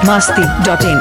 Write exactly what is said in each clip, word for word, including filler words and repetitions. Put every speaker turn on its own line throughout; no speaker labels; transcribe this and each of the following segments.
masti dot in.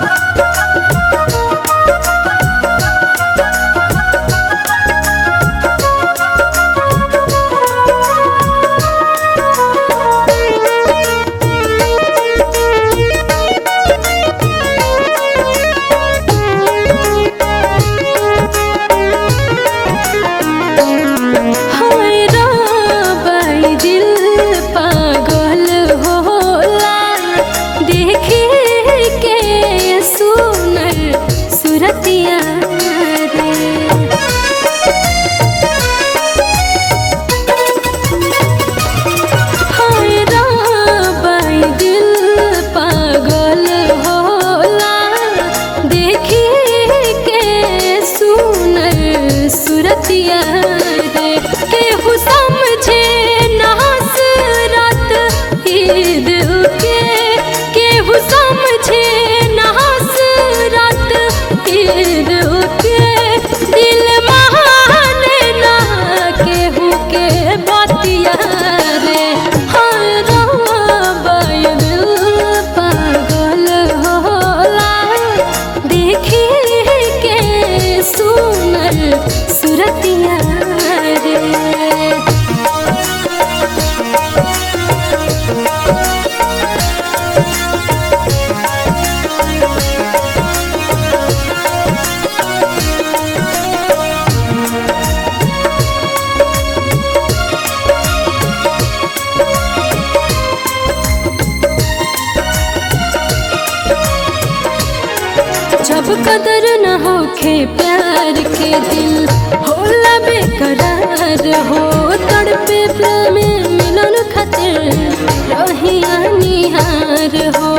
जब कदर न होखे प्यार के दिल होला बेकरार हो, तड़पे प्रेम मिलन खातिर रहिया निहार हो।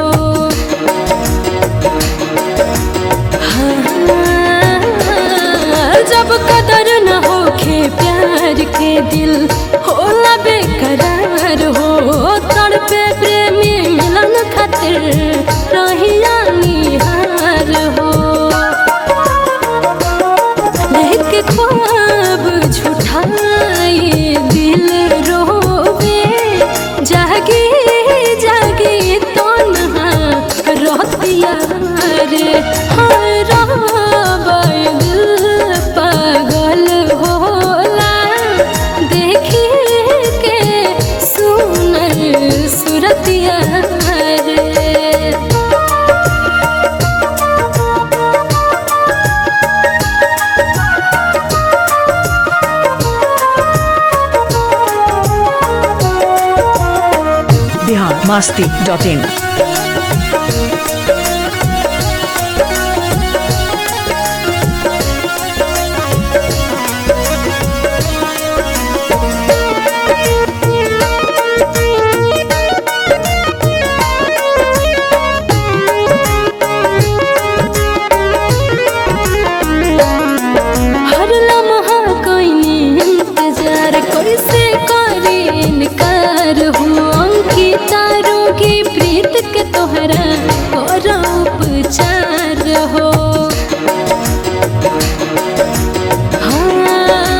हाँ, जब कदर न होखे प्यार के दिल होला बेकरार हो, तड़पे प्रेम मिलन खातिर रहिया निहार हो। लेके ख्वाब झूठाए दिल रोवे, जागे जागे तन्हा रहतिया रे। हर दिल पागल होला देखी के सुनर सुरतिया रे।
Bihar masti dot in.
हर लम्हा कोई इंतजार कैसे करे इनकार हुआ, तारों की प्रीत के तोहरा और उपचार हो। हाँ,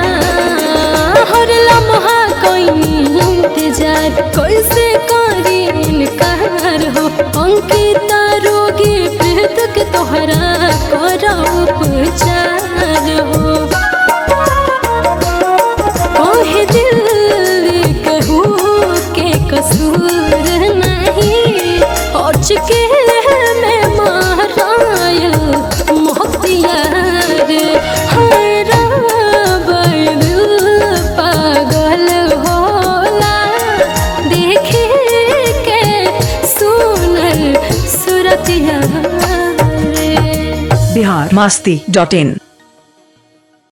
हर लम्हा कोई इंतजार कैसे करे इनकार हो, अंकिता रोगी प्रीत के तोहरा और उपचार हो। कहे दिल कसूर नहीं और चुके में मारायल मोहतिया रे। हर दिल पागल होला देखे के सुनर सुरतिया रे।
Bihar masti dot in.